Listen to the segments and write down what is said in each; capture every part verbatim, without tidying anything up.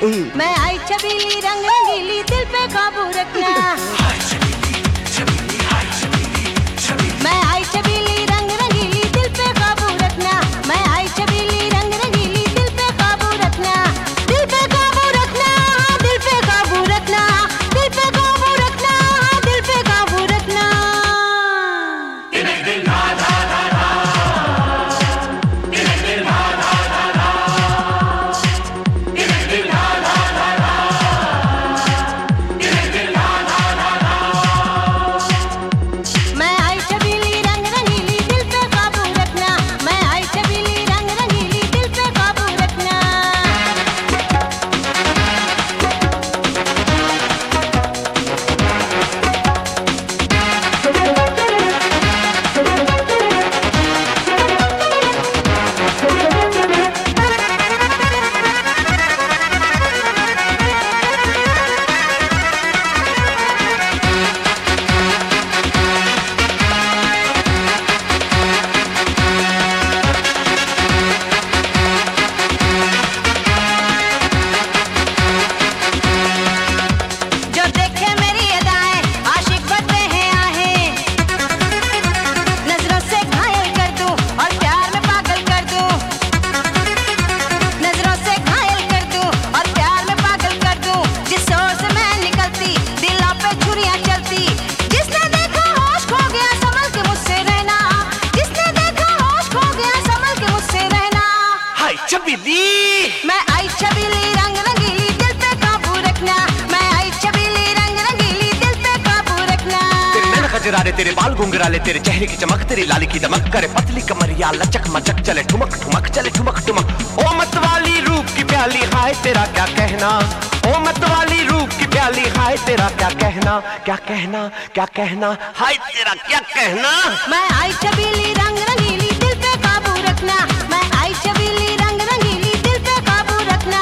मैं आई छबीली रंग रंगीली, दिल पे काबू रखना। मैं आई छबीली रंग रंगीली, दिल पे काबू रखना। मैं आई छबीली रंग रंगीली, दिल पे काबू रखना। दिल पे काबू रखना, दिल पे काबू रखना। दिल पे काबू रखना, दिल पे काबू रखना। मैं आई छबीली रंग रंगीली, दिल पे काबू रखना। मैं आई छबीली रंग रंगीली, दिल पे काबू रखना। तेरे नैन खजरारे, तेरे बाल घुंघराले, तेरे चेहरे की चमक, तेरी लाली की दमक, करे पतली कमरिया लचक मचक, चले ठुमक ठुमक, चले ठुमक ठुमक। ओ मत वाली रूप की प्याली, हाय तेरा क्या कहना। ओ मत वाली रूप की प्याली, हाय तेरा क्या कहना। क्या कहना, क्या कहना, हाय तेरा क्या कहना। मैं आई छबीली रंग रंगीली, दिल पे काबू रखना। मैं आई छबीली रंग रंगीली, दिल पे काबू रखना।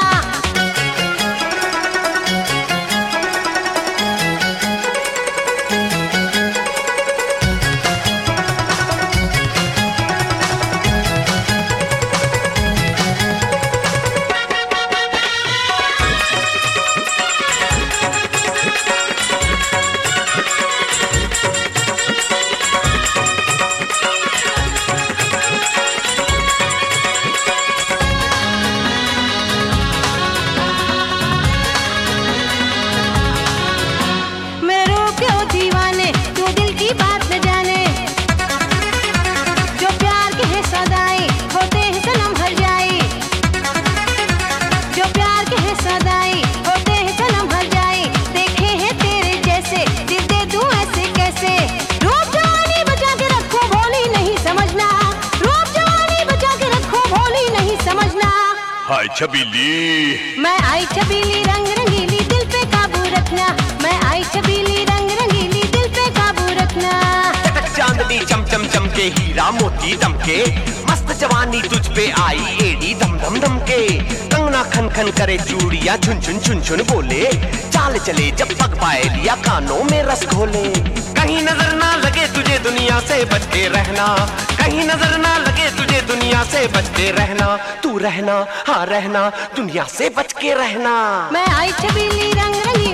दीवाने तू दिल की बात न जाने, जो प्यार के हैं सदाई होते हैं सनम हर जाई। जो प्यार के हैं सदाई होते हैं सनम हर जाई। देखे हैं तेरे जैसे, दिल दे दूं ऐसे कैसे। रूप जवानी बचा के रखो, भोली नहीं समझना। रूप जवानी बचा के रखो, भोली नहीं समझना। हाय छबीली, मैं आई छबीली रंग रंगीली, दिल पे काबू रखना। मैं आई छबीली रंग रंगीली, दिल पे काबू रखना। चटक चांदनी चम चम चमके, हीरा मोती दमके, मस्त जवानी तुझ पे आई एड़ी दम दम दम के। कंगना खन खन करे, चूड़ियां झुन झुन झुन झुन बोले, चाल चले जब पग पाए लिया कानों में रस घोले। कहीं नजर ना लगे तुझे, दुनिया से बच के रहना। कहीं नजर ना लगे तुझे, दुनिया से बच के रहना। तू रहना, हाँ रहना, दुनिया से बच के रहना। मैं आई छबीली रंग रंगीली,